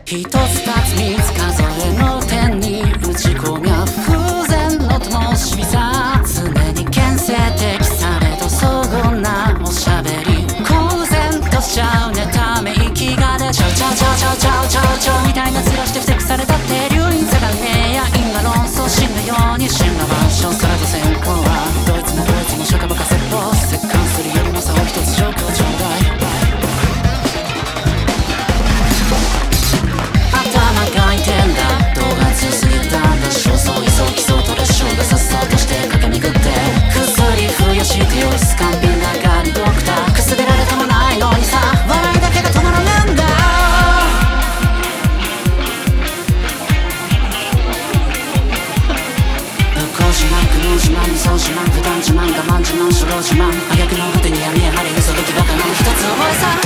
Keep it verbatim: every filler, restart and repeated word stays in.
一つ二つ三つ数えの点に打ち込みゃ風前の灯火さ常に牽制的されど荘厳なおしゃべり公然としちゃうねため息が出ちゃうちゃうちゃうちゃうちゃうちゃうちゃうみたいな面してふてくされたって流飲さがねえや因果論争死ぬように死んだ万象それと先行はどいつもこいつもしょかばか説法折檻するよりも差を一つ状況ちょうだい頭がいてんだ動画強すぎたんだ焦燥いそう基礎と列車がさっそうとして駆け巡って薬増やしてよスカンピンがかりドクターくすぐられたもないのにさ笑いだけが止まらねえんだ自慢苦悩自慢理想自慢普段自慢我慢自慢初老自慢挙句の果てに闇へ張り嘘時ばかの一つ覚えさ